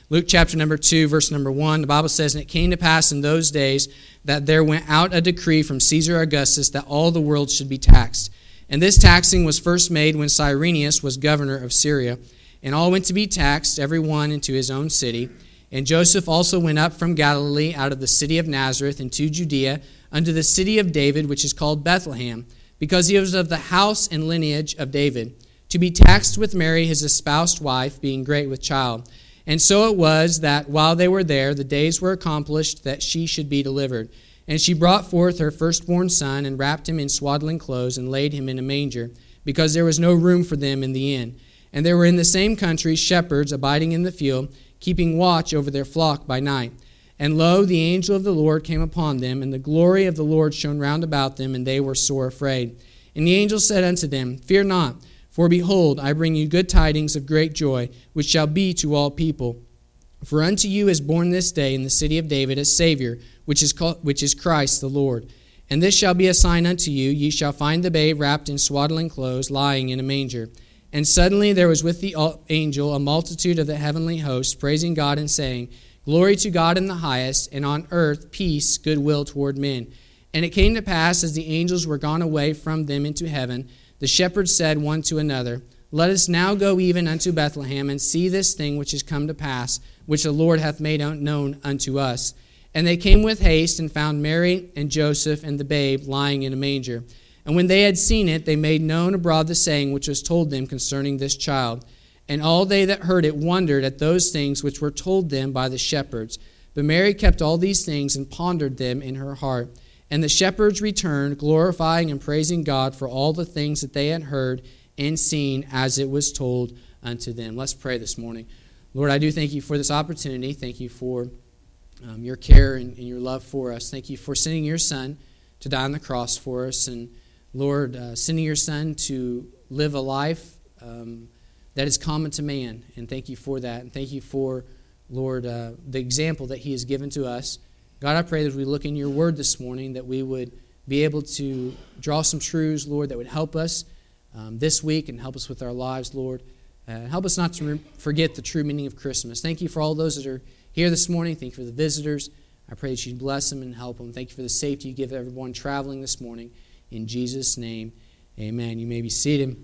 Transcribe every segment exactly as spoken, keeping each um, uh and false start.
Luke chapter number two, verse number one, the Bible says, "And it came to pass in those days that there went out a decree from Caesar Augustus that all the world should be taxed. And this taxing was first made when Cyrenius was governor of Syria. And all went to be taxed, every one into his own city. And Joseph also went up from Galilee out of the city of Nazareth into Judea unto the city of David, which is called Bethlehem, because he was of the house and lineage of David, to be taxed with Mary his espoused wife, being great with child. And so it was that while they were there, the days were accomplished that she should be delivered. And she brought forth her firstborn son, and wrapped him in swaddling clothes, and laid him in a manger, because there was no room for them in the inn. And there were in the same country shepherds abiding in the field, keeping watch over their flock by night. And lo, the angel of the Lord came upon them, and the glory of the Lord shone round about them, and they were sore afraid. And the angel said unto them, Fear not, for behold, I bring you good tidings of great joy, which shall be to all people. For unto you is born this day in the city of David a Savior, which is called, which is Christ the Lord. And this shall be a sign unto you, ye shall find the babe wrapped in swaddling clothes, lying in a manger. And suddenly there was with the angel a multitude of the heavenly host, praising God and saying, Glory to God in the highest, and on earth peace, goodwill toward men. And it came to pass, as the angels were gone away from them into heaven, the shepherds said one to another, Let us now go even unto Bethlehem, and see this thing which is come to pass, which the Lord hath made known unto us. And they came with haste, and found Mary and Joseph and the babe lying in a manger. And when they had seen it, they made known abroad the saying which was told them concerning this child. And all they that heard it wondered at those things which were told them by the shepherds. But Mary kept all these things and pondered them in her heart. And the shepherds returned, glorifying and praising God for all the things that they had heard and seen as it was told unto them. Let's pray this morning. Lord, I do thank you for this opportunity. Thank you for um, your care and, and your love for us. Thank you for sending your Son to die on the cross for us. And Lord, uh, sending your Son to live a life um, that is common to man. And thank you for that. And thank you for, Lord, uh, the example that he has given to us. God, I pray that as we look in your word this morning, that we would be able to draw some truths, Lord, that would help us um, this week and help us with our lives, Lord. Uh, help us not to re- forget the true meaning of Christmas. Thank you for all those that are here this morning. Thank you for the visitors. I pray that you bless them and help them. Thank you for the safety you give everyone traveling this morning. In Jesus' name, amen. You may be seated.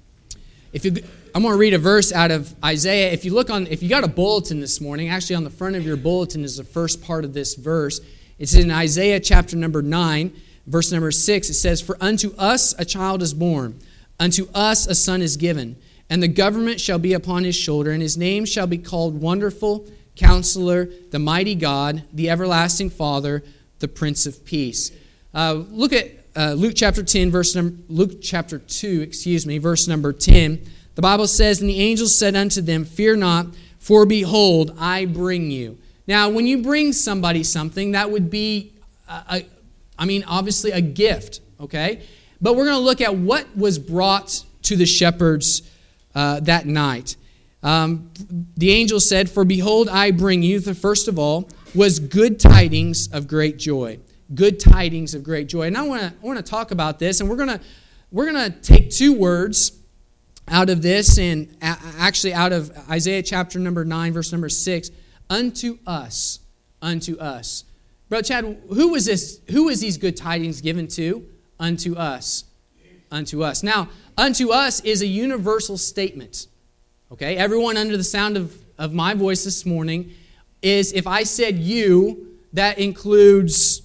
If you, I'm going to read a verse out of Isaiah. If you look on, if you got a bulletin this morning, actually on the front of your bulletin is the first part of this verse. It's in Isaiah chapter number nine, verse number six. It says, For unto us a child is born, unto us a son is given, and the government shall be upon his shoulder, and his name shall be called Wonderful, Counselor, the Mighty God, the Everlasting Father, the Prince of Peace. Uh, look at Uh, Luke chapter ten, verse number Luke chapter two, excuse me, verse number ten. The Bible says, And the angel said unto them, Fear not, for behold, I bring you. Now, when you bring somebody something, that would be, a, a, I mean, obviously a gift, okay? But we're going to look at what was brought to the shepherds uh, that night. Um, the angel said, For behold, I bring you, the first of all, was good tidings of great joy. Good tidings of great joy. And I want to I want to talk about this, and we're going to we're going to take two words out of this, and actually out of Isaiah chapter number nine, verse number six, unto us, unto us. Brother Chad, who was this? Who was these good tidings given to? Unto us, unto us. Now, unto us is a universal statement. Okay, everyone under the sound of, of my voice this morning is, if I said you, that includes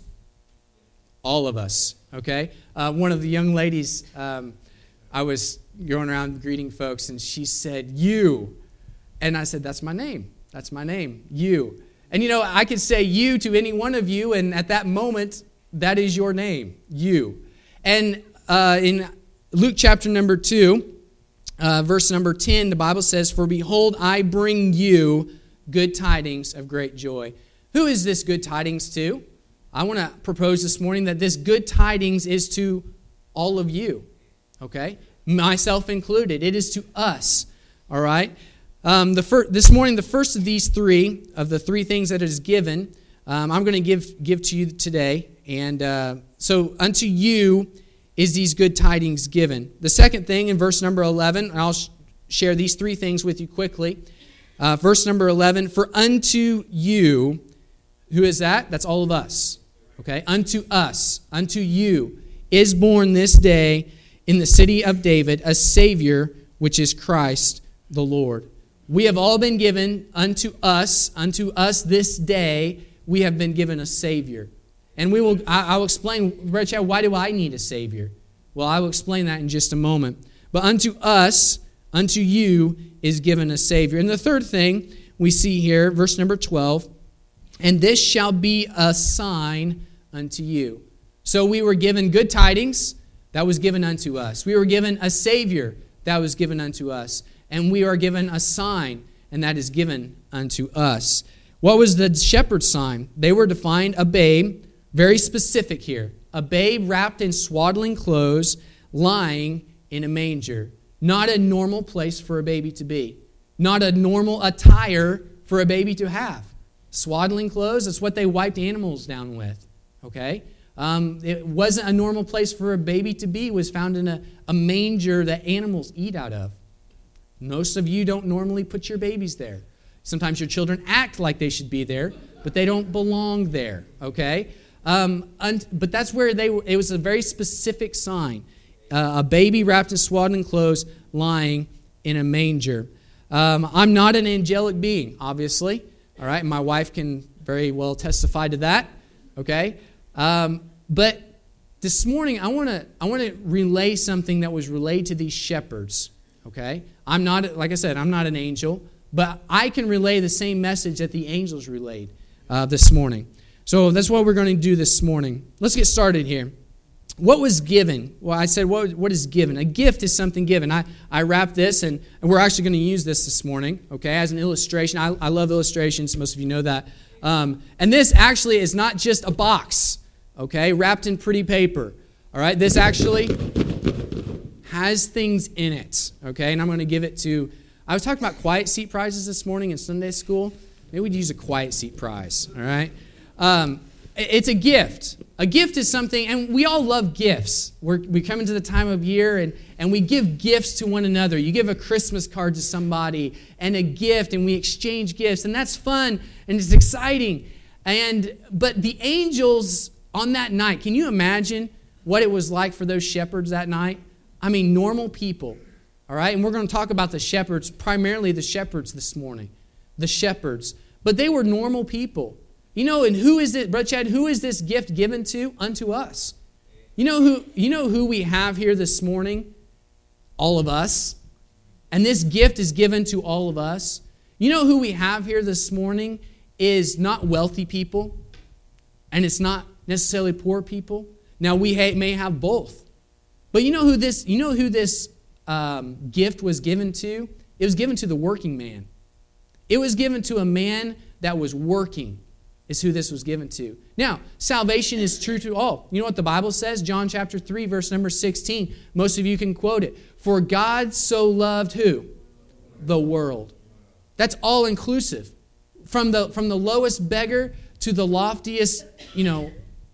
all of us, okay? Uh, one of the young ladies, um, I was going around greeting folks, and she said, you. And I said, that's my name. That's my name, you. And you know, I could say you to any one of you, and at that moment, that is your name, you. And uh, in Luke chapter number two, uh, verse number ten, the Bible says, For behold, I bring you good tidings of great joy. Who is this good tidings to? I want to propose this morning that this good tidings is to all of you, okay? Myself included. It is to us, all right? Um, the fir- this morning, the first of these three, of the three things that is given, um, I'm going to give give to you today. And uh, so unto you is these good tidings given. The second thing in verse number eleven, and I'll sh- share these three things with you quickly. Uh, verse number eleven, for unto you, who is that? That's all of us. Okay, unto us, unto you, is born this day in the city of David a Savior, which is Christ the Lord. We have all been given unto us, unto us this day, we have been given a Savior. And we will, I, I'll explain, Brother Chad, why do I need a Savior? Well, I will explain that in just a moment. But unto us, unto you is given a Savior. And the third thing we see here, verse number twelve, and this shall be a sign unto you. So we were given good tidings, that was given unto us. We were given a Savior, that was given unto us. And we are given a sign, and that is given unto us. What was the shepherd's sign? They were to find a babe, very specific here, a babe wrapped in swaddling clothes, lying in a manger. Not a normal place for a baby to be. Not a normal attire for a baby to have. Swaddling clothes, that's what they wiped animals down with. Okay? Um, it wasn't a normal place for a baby to be. It was found in a, a manger that animals eat out of. Most of you don't normally put your babies there. Sometimes your children act like they should be there, but they don't belong there. Okay? Um, un- but that's where they were. It was a very specific sign. Uh, a baby wrapped in swaddling clothes lying in a manger. Um, I'm not an angelic being, obviously. All right, my wife can very well testify to that. Okay, um, but this morning I want to I want to relay something that was relayed to these shepherds. Okay, I'm not, like I said, I'm not an angel, but I can relay the same message that the angels relayed uh, this morning. So that's what we're going to do this morning. Let's get started here. What was given? Well, I said, what, what is given? A gift is something given. I, I wrapped this, and, and we're actually going to use this this morning, okay, as an illustration. I, I love illustrations. Most of you know that. Um, and this actually is not just a box, okay, wrapped in pretty paper. All right, this actually has things in it, okay, and I'm going to give it to, I was talking about quiet seat prizes this morning in Sunday school. Maybe we'd use a quiet seat prize, all right? Um, it's a gift. A gift is something, and we all love gifts. We're, we come into the time of year, and, and we give gifts to one another. You give a Christmas card to somebody, and a gift, and we exchange gifts, and that's fun, and it's exciting. And but the angels on that night, can you imagine what it was like for those shepherds that night? I mean, normal people, all right? And we're going to talk about the shepherds, primarily the shepherds this morning, the shepherds. But they were normal people. You know, and who is it, Brother Chad, who is this gift given to? Unto us. You know who, you know who we have here this morning? All of us. And this gift is given to all of us. You know who we have here this morning is not wealthy people, and it's not necessarily poor people. Now, we may have both. But you know who this, you know who this um, gift was given to? It was given to the working man. It was given to a man that was working. Is who this was given to. Now, salvation is true to all. You know what the Bible says? John chapter three, verse number sixteen. Most of you can quote it. For God so loved who? The world. That's all inclusive. From the, from the lowest beggar to the loftiest, you know,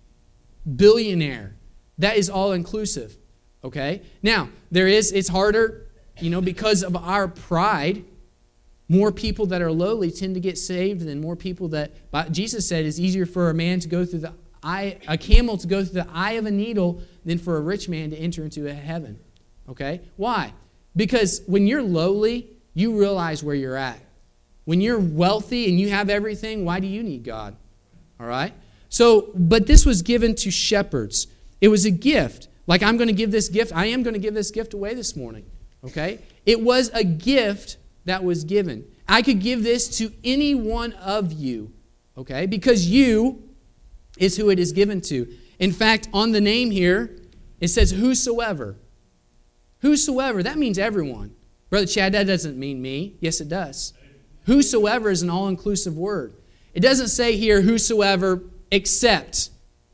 billionaire. That is all inclusive. Okay? Now, there is, it's harder, you know, because of our pride. More people that are lowly tend to get saved than more people that, Jesus said, it's easier for a man to go through the eye, a camel to go through the eye of a needle than for a rich man to enter into a heaven. Okay? Why? Because when you're lowly, you realize where you're at. When you're wealthy and you have everything, why do you need God? All right? So, but this was given to shepherds. It was a gift. Like I'm going to give this gift. I am going to give this gift away this morning. Okay? It was a gift that was given. I could give this to any one of you, okay? Because you is who it is given to. In fact, on the name here, it says whosoever. Whosoever, that means everyone. Brother Chad, that doesn't mean me. Yes, it does. Whosoever is an all-inclusive word. It doesn't say here whosoever except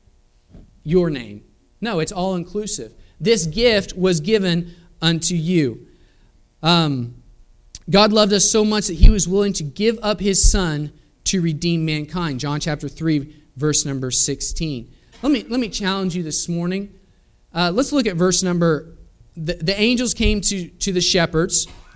your name. No, it's all-inclusive. This gift was given unto you. Um... God loved us so much that He was willing to give up His Son to redeem mankind. John chapter three, verse number sixteen. Let me, let me challenge you this morning. Uh, let's look at verse number... The, the angels came to, to the shepherds,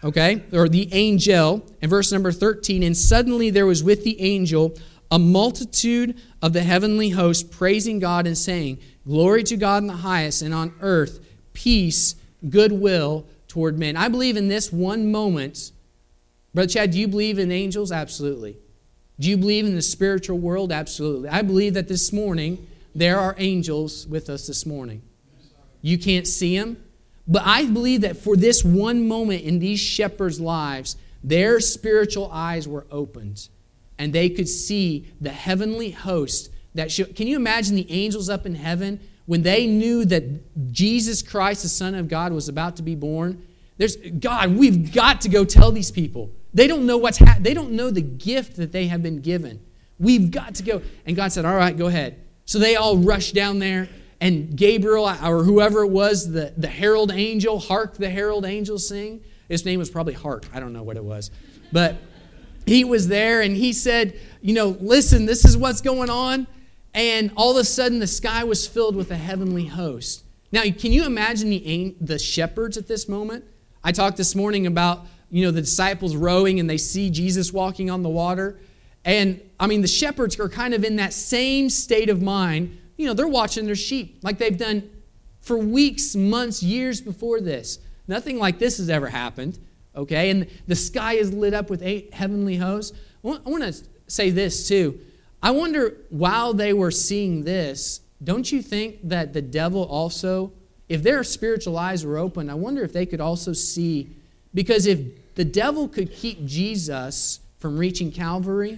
okay, or the angel. And verse number thirteen, and suddenly there was with the angel a multitude of the heavenly host praising God and saying, glory to God in the highest, and on earth peace, goodwill toward men. I believe in this one moment. Brother Chad, do you believe in angels? Absolutely. Do you believe in the spiritual world? Absolutely. I believe that this morning there are angels with us this morning. You can't see them, but I believe that for this one moment in these shepherds' lives, their spiritual eyes were opened and they could see the heavenly host that should. Can you imagine the angels up in heaven when they knew that Jesus Christ, the Son of God, was about to be born? There's God, we've got to go tell these people. They don't know what's ha- they don't know the gift that they have been given. We've got to go. And God said, all right, go ahead. So they all rushed down there, and Gabriel, or whoever it was, the, the herald angel, hark the herald angel sing. His name was probably Hark. I don't know what it was. But he was there, and he said, you know, listen, this is what's going on. And all of a sudden, the sky was filled with a heavenly host. Now, can you imagine the, the shepherds at this moment? I talked this morning about, you know, the disciples rowing and they see Jesus walking on the water. And, I mean, the shepherds are kind of in that same state of mind. You know, they're watching their sheep like they've done for weeks, months, years before this. Nothing like this has ever happened, okay? And the sky is lit up with eight heavenly hosts. I want to say this, too. I wonder, while they were seeing this, don't you think that the devil also, if their spiritual eyes were open, I wonder if they could also see, because if the devil could keep Jesus from reaching Calvary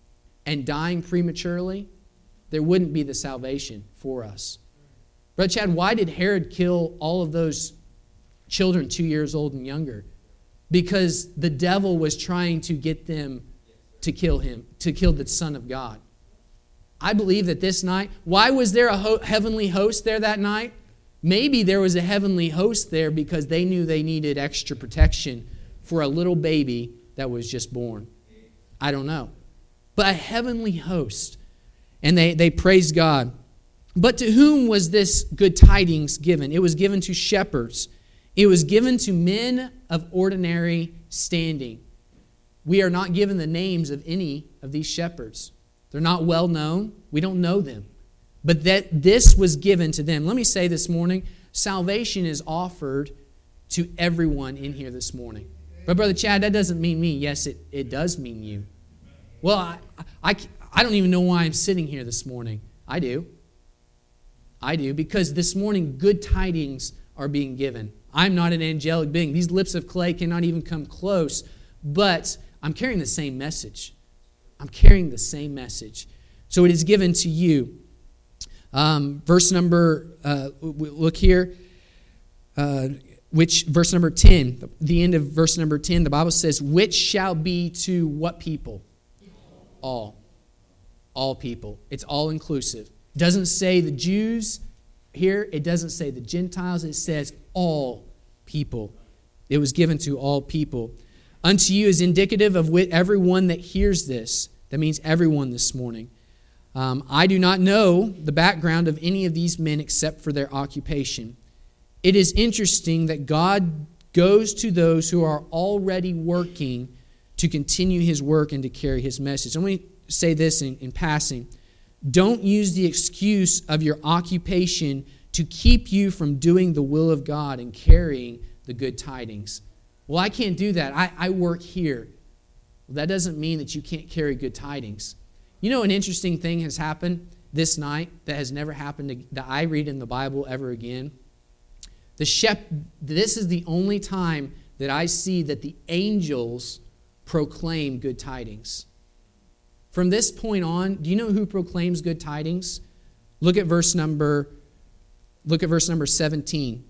and dying prematurely, there wouldn't be the salvation for us. Brother Chad, why did Herod kill all of those children two years old and younger? Because the devil was trying to get them to kill him, to kill the Son of God. I believe that this night, why was there a ho- heavenly host there that night? Maybe there was a heavenly host there because they knew they needed extra protection for a little baby that was just born. I don't know. But a heavenly host. And they, they praised God. But to whom was this good tidings given? It was given to shepherds. It was given to men of ordinary standing. We are not given the names of any of these shepherds. They're not well known. We don't know them. But that this was given to them. Let me say this morning, salvation is offered to everyone in here this morning. But Brother Chad, that doesn't mean me. Yes, it, it does mean you. Well, I, I, I don't even know why I'm sitting here this morning. I do. I do, because this morning good tidings are being given. I'm not an angelic being. These lips of clay cannot even come close, but I'm carrying the same message. I'm carrying the same message. So it is given to you. Um, verse number, uh, look here, uh, which verse number ten, the end of verse number ten, the Bible says, which shall be to what people? All. All people. It's all inclusive. It doesn't say the Jews here. It doesn't say the Gentiles. It says all people. It was given to all people. Unto you is indicative of everyone that hears this. That means everyone this morning. Um, I do not know the background of any of these men except for their occupation. It is interesting that God goes to those who are already working to continue His work and to carry His message. Let me say this in, in passing. Don't use the excuse of your occupation to keep you from doing the will of God and carrying the good tidings. Well, I can't do that. I, I work here. Well, that doesn't mean that you can't carry good tidings. You know, an interesting thing has happened this night that has never happened that I read in the Bible ever again. The shep- this is the only time that I see that the angels proclaim good tidings. From this point on, do you know who proclaims good tidings? Look at verse number, look at verse number seventeen.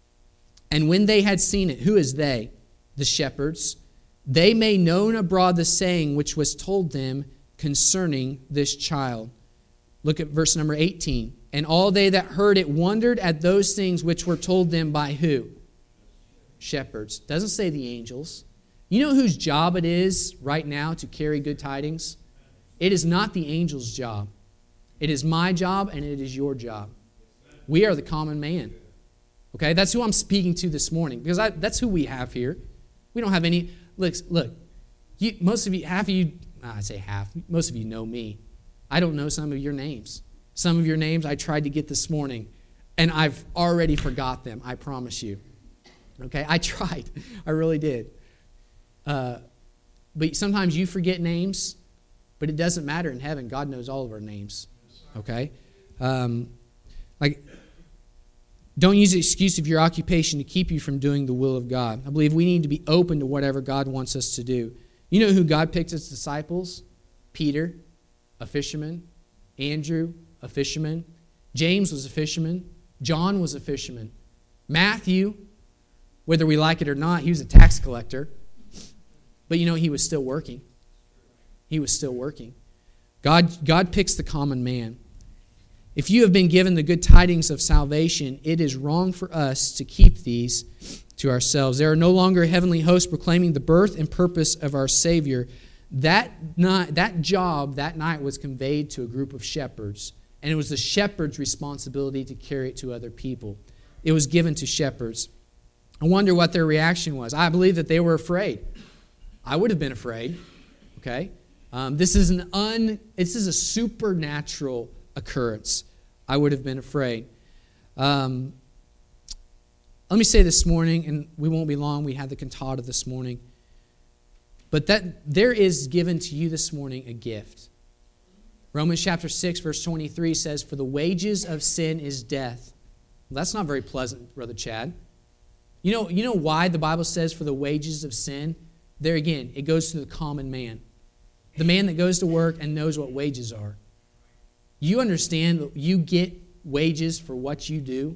And when they had seen it, who is they? The shepherds. They made known abroad the saying which was told them concerning this child. Look at verse number eighteen. And all they that heard it wondered at those things which were told them by who? Shepherds. Doesn't say the angels. You know whose job it is right now to carry good tidings? It is not the angel's job. It is my job and it is your job. We are the common man. Okay, that's who I'm speaking to this morning because I, that's who we have here. We don't have any. Look, look. You, most of you, half of you, I say half, most of you know me. I don't know some of your names. Some of your names I tried to get this morning, and I've already forgot them, I promise you. Okay, I tried. I really did. Uh, but sometimes you forget names, but it doesn't matter in heaven. God knows all of our names. Okay? Um, like, don't use the excuse of your occupation to keep you from doing the will of God. I believe we need to be open to whatever God wants us to do. You know who God picked as disciples? Peter, a fisherman. Andrew, a fisherman. James was a fisherman. John was a fisherman. Matthew, whether we like it or not, he was a tax collector. But you know, he was still working. He was still working. God, God picks the common man. If you have been given the good tidings of salvation, it is wrong for us to keep these to ourselves. There are no longer heavenly hosts proclaiming the birth and purpose of our Savior. That night, that job that night was conveyed to a group of shepherds, and it was the shepherd's responsibility to carry it to other people. It was given to shepherds. I wonder what their reaction was. I believe that they were afraid. I would have been afraid. Okay, um, this is an un. This is a supernatural occurrence. I would have been afraid. Um, let me say this morning, and we won't be long. We had the cantata this morning. But that there is given to you this morning a gift. Romans chapter six, verse twenty-three says, "For the wages of sin is death." Well, that's not very pleasant, Brother Chad. You know, you know why the Bible says for the wages of sin? There again, it goes to the common man. The man that goes to work and knows what wages are. You understand that you get wages for what you do?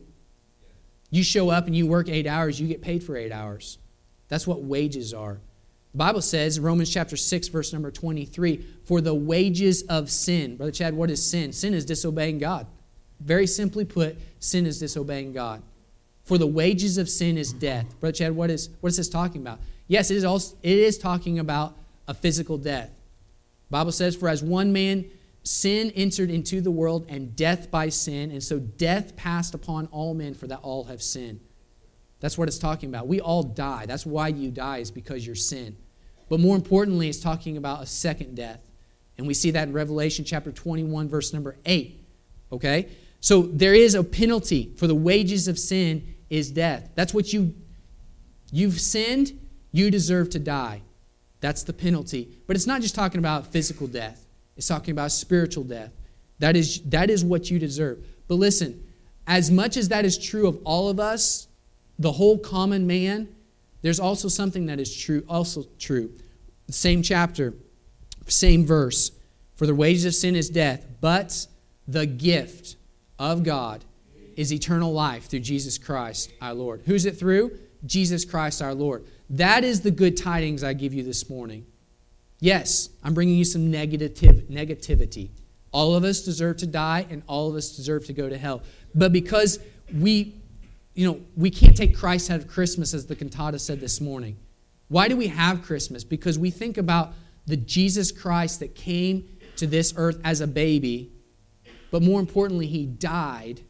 You show up and you work eight hours, you get paid for eight hours. That's what wages are. The Bible says, Romans chapter six, verse number twenty-three, "For the wages of sin." Brother Chad, what is sin? Sin is disobeying God. Very simply put, sin is disobeying God. For the wages of sin is death. Brother Chad, what is, what is this talking about? Yes, it is, also, it is talking about a physical death. The Bible says, "For as one man sin entered into the world, and death by sin, and so death passed upon all men, for that all have sinned." That's what it's talking about. We all die. That's why you die, is because you're sin. But more importantly, it's talking about a second death. And we see that in Revelation chapter twenty-one, verse number eight. Okay? So there is a penalty. For the wages of sin is death. That's what you, you've sinned, you deserve to die. That's the penalty. But it's not just talking about physical death. It's talking about spiritual death. That is, that is what you deserve. But listen, as much as that is true of all of us, the whole common man, there's also something that is true, also true. Same chapter, same verse. "For the wages of sin is death, but the gift of God is eternal life through Jesus Christ our Lord." Who's it through? Jesus Christ our Lord. That is the good tidings I give you this morning. Yes, I'm bringing you some negative, negativity. All of us deserve to die, and all of us deserve to go to hell. But because we, you know, we can't take Christ out of Christmas, as the cantata said this morning. Why do we have Christmas? Because we think about the Jesus Christ that came to this earth as a baby, but more importantly, He died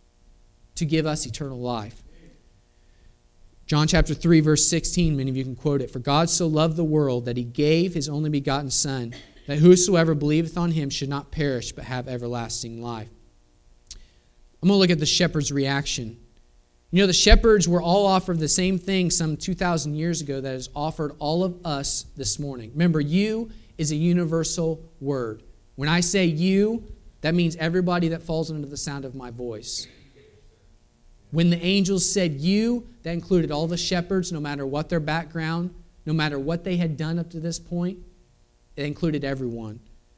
to give us eternal life. John chapter three, verse sixteen, many of you can quote it. "For God so loved the world that He gave His only begotten Son, that whosoever believeth on Him should not perish, but have everlasting life." I'm going to look at the shepherd's reaction. You know, the shepherds were all offered the same thing some two thousand years ago that is offered all of us this morning. Remember, "you" is a universal word. When I say "you," that means everybody that falls under the sound of my voice. When the angels said "you," that included all the shepherds, no matter what their background, no matter what they had done up to this point. It included everyone.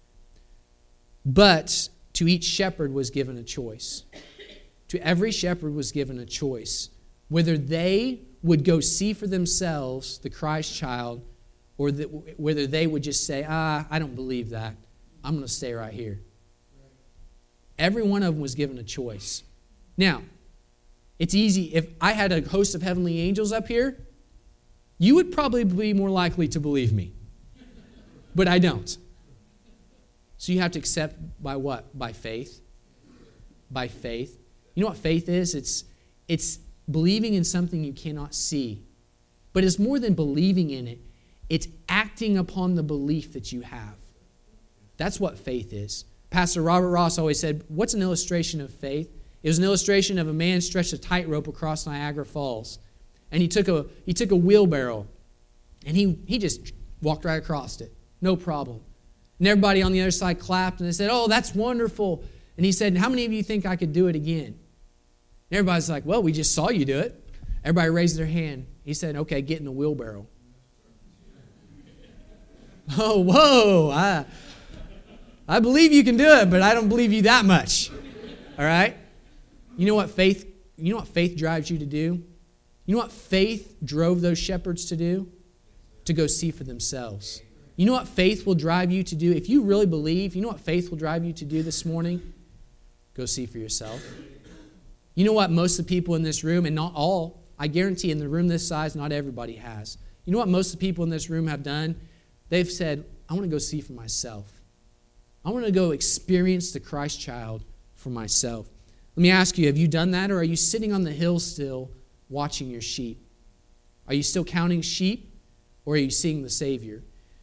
But to each shepherd was given a choice. To every shepherd was given a choice, whether they would go see for themselves the Christ child, or the, whether they would just say, "Ah, I don't believe that. I'm going to stay right here." Every one of them was given a choice. Now, it's easy. If I had a host of heavenly angels up here, you would probably be more likely to believe me. But I don't. So you have to accept by what? By faith. By faith. You know what faith is? It's, it's believing in something you cannot see, But it's more than believing in it. It's acting upon the belief that you have. That's what faith is. Pastor Robert Ross always said, what's an illustration of faith? It was an illustration of a man stretched a tightrope across Niagara Falls. And he took a he took a wheelbarrow and he, he just walked right across it. No problem. And everybody on the other side clapped and they said, oh, that's wonderful. And he said, how many of you think I could do it again? And everybody's like, well, we just saw you do it. Everybody raised their hand. He said, okay, get in the wheelbarrow. Oh, whoa. I, I believe you can do it, but I don't believe you that much. All right? You know what faith, you know what faith drives you to do? You know what faith drove those shepherds to do? To go see for themselves. You know what faith will drive you to do? If you really believe, you know what faith will drive you to do this morning? Go see for yourself. You know what most of the people in this room, and not all, I guarantee in the room this size, not everybody has. You know what most of the people in this room have done? They've said, I want to go see for myself. I want to go experience the Christ child for myself. Let me ask you, have you done that, or are you sitting on the hill still watching your sheep? Are you still counting sheep, or are you seeing the Savior?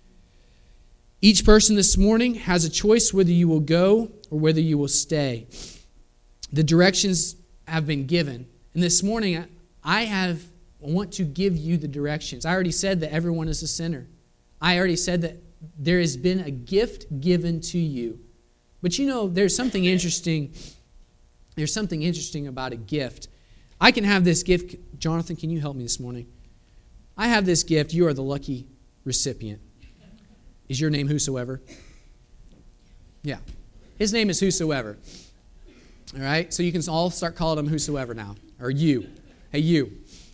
Each person this morning has a choice whether you will go or whether you will stay. The directions have been given. And this morning, I have I want to give you the directions. I already said that everyone is a sinner. I already said that there has been a gift given to you. But you know, there's something interesting. There's something interesting about a gift. I can have this gift. Jonathan, can you help me this morning? I have this gift. You are the lucky recipient. Is your name Whosoever? Yeah. His name is Whosoever. All right? So you can all start calling him Whosoever now. Or you. Hey, you.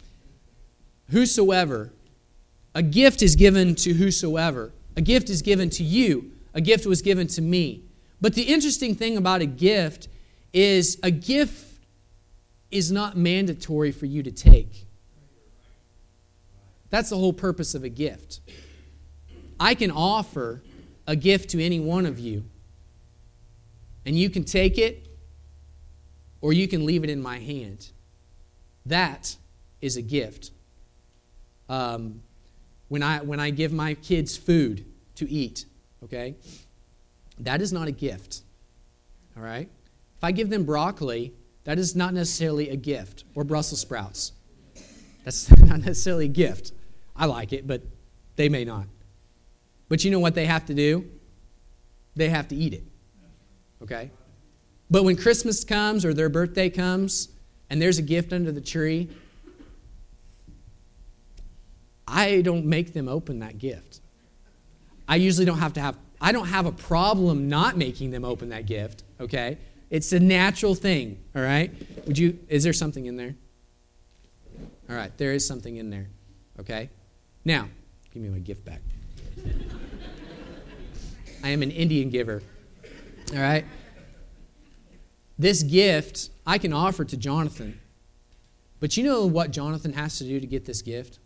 Whosoever. A gift is given to whosoever. A gift is given to you. A gift was given to me. But the interesting thing about a gift is a gift is not mandatory for you to take. That's the whole purpose of a gift. I can offer a gift to any one of you, and you can take it, or you can leave it in my hand. That is a gift. Um, when I when I give my kids food to eat, okay, that is not a gift. All right? If I give them broccoli, that is not necessarily a gift, or Brussels sprouts. That's not necessarily a gift. I like it, but they may not. But you know what they have to do? They have to eat it. Okay? But when Christmas comes or their birthday comes and there's a gift under the tree, I don't make them open that gift. I usually don't have to have, I don't have a problem not making them open that gift. Okay? It's a natural thing. All right? Would you, is there something in there? All right, there is something in there. Okay? Now, give me my gift back. I am an Indian giver. All right? This gift I can offer to Jonathan. But you know what Jonathan has to do to get this gift?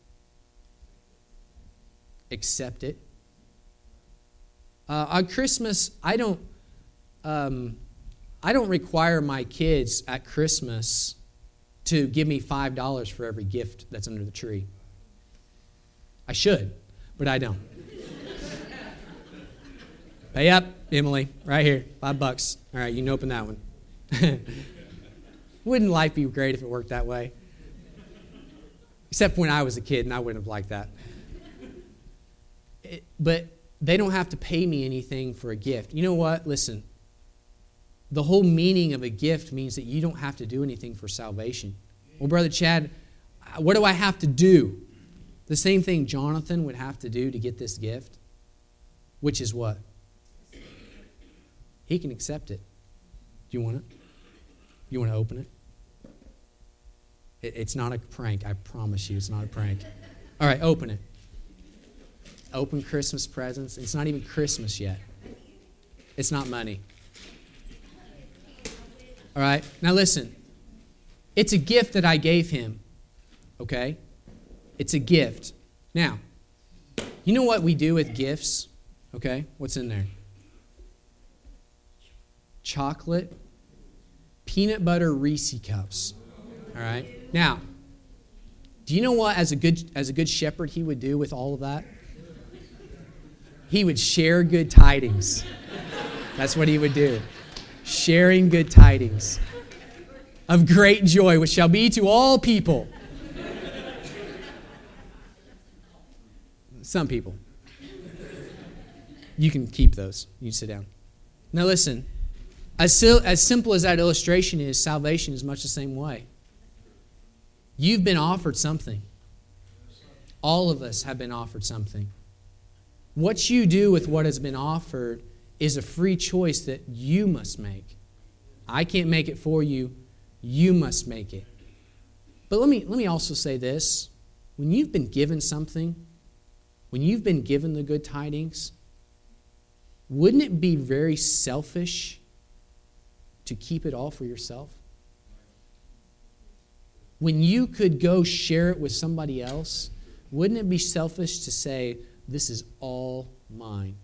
Accept it. Uh, on Christmas, I don't, um, I don't require my kids at Christmas to give me five dollars for every gift that's under the tree. I should, but I don't. Pay up, Emily, right here, five bucks. All right, you can open that one. Wouldn't life be great if it worked that way? Except when I was a kid and I wouldn't have liked that. It, but they don't have to pay me anything for a gift. You know what? Listen, the whole meaning of a gift means that you don't have to do anything for salvation. Well, Brother Chad, what do I have to do? The same thing Jonathan would have to do to get this gift, which is what? He can accept it. Do you want it? You want to open it? it? It's not a prank. I promise you, it's not a prank. All right, open it. Open Christmas presents. It's not even Christmas yet. It's not money. All right, now listen. It's a gift that I gave him, okay? It's a gift. Now, you know what we do with gifts, okay? What's in there? Chocolate, peanut butter Reese cups, all right? Now, Do you know what, as a good as a good shepherd, he would do with all of that? He would share good tidings. That's what he would do. Sharing good tidings of great joy, which shall be to all people. Some people. You can keep those. You can sit down. Now listen, as, as simple as that illustration is, salvation is much the same way. You've been offered something. All of us have been offered something. What you do with what has been offered is a free choice that you must make. I can't make it for you. You must make it. But let me, let me also say this. When you've been given something, when you've been given the good tidings, wouldn't it be very selfish to keep it all for yourself? When you could go share it with somebody else, wouldn't it be selfish to say, this is all mine?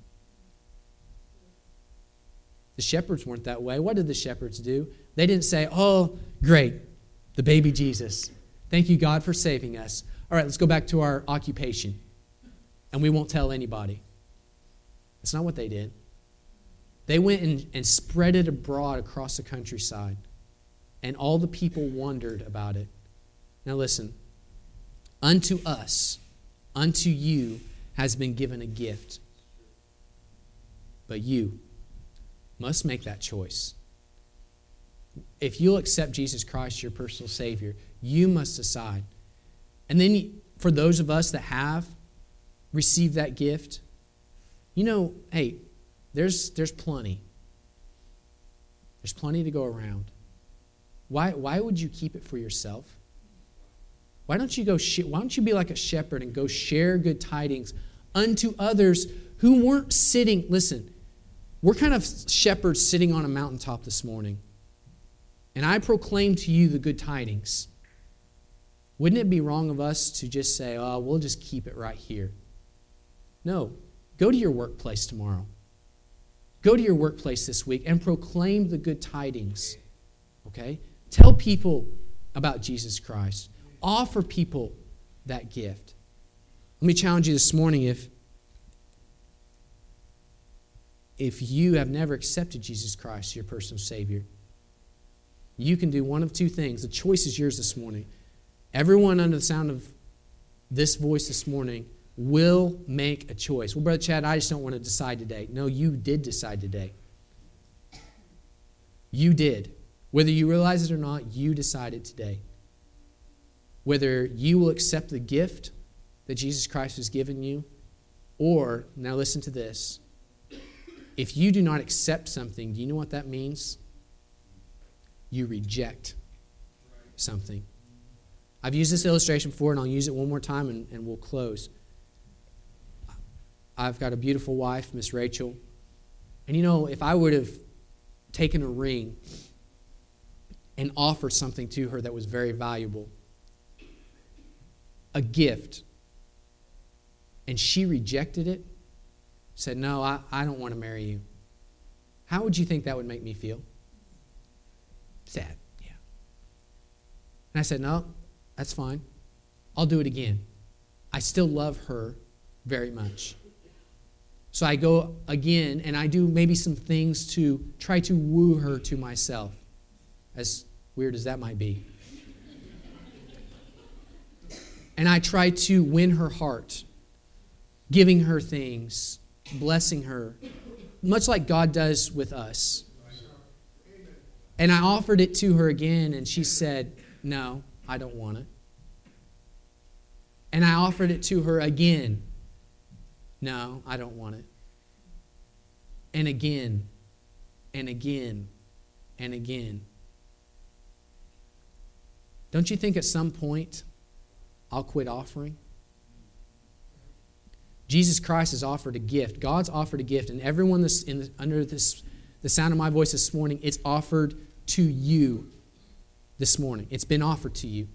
The shepherds weren't that way. What did the shepherds do? They didn't say, oh, great, the baby Jesus. Thank you, God, for saving us. All right, let's go back to our occupation. And we won't tell anybody. That's not what they did. They went and, and spread it abroad across the countryside. And all the people wondered about it. Now listen. Unto us, unto you, has been given a gift. But you must make that choice. If you'll accept Jesus Christ, your personal Savior, you must decide. And then for those of us that have received that gift, you know, hey, there's there's plenty. There's plenty to go around. Why why would you keep it for yourself? Why don't you go? Sh- why don't you be like a shepherd and go share good tidings unto others who weren't sitting? Listen, we're kind of shepherds sitting on a mountaintop this morning, and I proclaim to you the good tidings. Wouldn't it be wrong of us to just say, "Oh, we'll just keep it right here"? No, go to your workplace tomorrow. Go to your workplace this week and proclaim the good tidings. Okay? Tell people about Jesus Christ. Offer people that gift. Let me challenge you this morning, if, if you have never accepted Jesus Christ, your personal Savior, you can do one of two things. The choice is yours this morning. Everyone under the sound of this voice this morning will make a choice. Well, Brother Chad, I just don't want to decide today. No, you did decide today. You did. Whether you realize it or not, you decided today. Whether you will accept the gift that Jesus Christ has given you, or, now listen to this, if you do not accept something, do you know what that means? You reject something. I've used this illustration before, and I'll use it one more time, and, and we'll close. I've got a beautiful wife, Miss Rachel. And you know, if I would have taken a ring and offered something to her that was very valuable, a gift, and she rejected it, said, no, I, I don't want to marry you, how would you think that would make me feel? Sad, yeah. And I said, no, that's fine. I'll do it again. I still love her very much. So I go again, and I do maybe some things to try to woo her to myself, as weird as that might be. And I try to win her heart, giving her things, blessing her, much like God does with us. And I offered it to her again, and she said, no, I don't want it. And I offered it to her again. No, I don't want it. And again, and again, and again. Don't you think at some point I'll quit offering? Jesus Christ has offered a gift. God's offered a gift, and everyone that's in, under this, the sound of my voice this morning, it's offered to you this morning. It's been offered to you.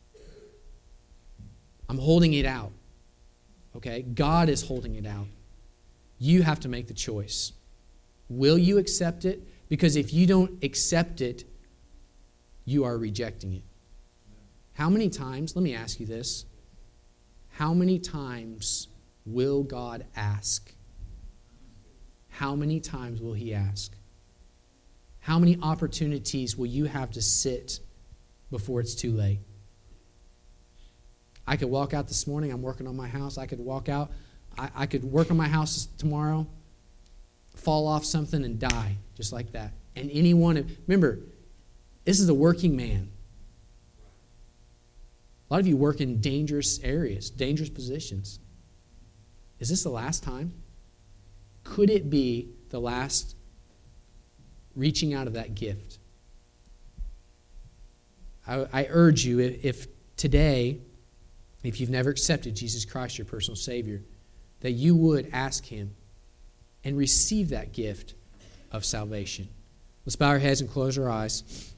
I'm holding it out. Okay? God is holding it out. You have to make the choice. Will you accept it? Because if you don't accept it, you are rejecting it. How many times, let me ask you this, how many times will God ask? How many times will he ask? How many opportunities will you have to sit before it's too late? I could walk out this morning, I'm working on my house. I could walk out, I, I could work on my house tomorrow, fall off something and die, just like that. And anyone, remember, this is a working man. A lot of you work in dangerous areas, dangerous positions. Is this the last time? Could it be the last reaching out of that gift? I, I urge you, if, if today, if you've never accepted Jesus Christ, your personal Savior, that you would ask him and receive that gift of salvation. Let's bow our heads and close our eyes.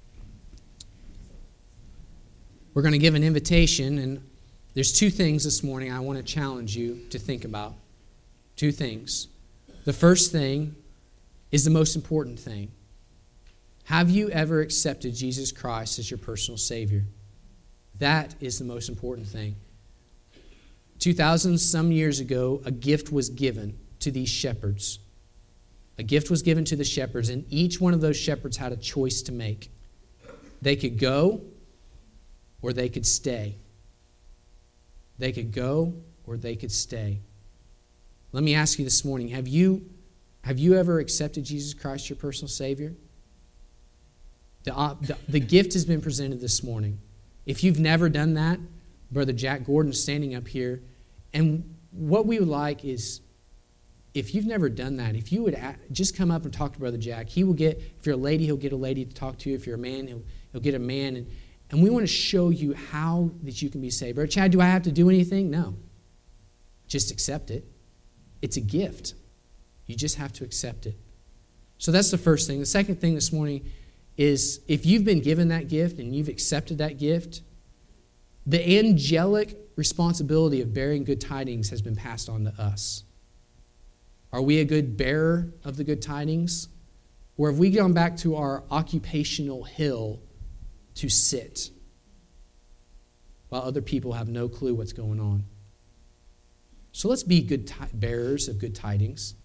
We're going to give an invitation, and there's two things this morning I want to challenge you to think about. Two things. The first thing is the most important thing. Have you ever accepted Jesus Christ as your personal Savior? That is the most important thing. two thousand some years ago, a gift was given to these shepherds. A gift was given to the shepherds, and each one of those shepherds had a choice to make. They could go or they could stay. They could go or they could stay. Let me ask you this morning, have you, have you ever accepted Jesus Christ, your personal Savior? The, uh, the, the gift has been presented this morning. If you've never done that, Brother Jack Gordon is standing up here, and what we would like is, if you've never done that, if you would just come up and talk to Brother Jack, he will get, if you're a lady, he'll get a lady to talk to you. If you're a man, he'll, he'll get a man, and And we want to show you how that you can be saved. Brother Chad, do I have to do anything? No. Just accept it. It's a gift. You just have to accept it. So that's the first thing. The second thing this morning is if you've been given that gift and you've accepted that gift, the angelic responsibility of bearing good tidings has been passed on to us. Are we a good bearer of the good tidings? Or have we gone back to our occupational hill to sit while other people have no clue what's going on? So let's be good t- bearers of good tidings.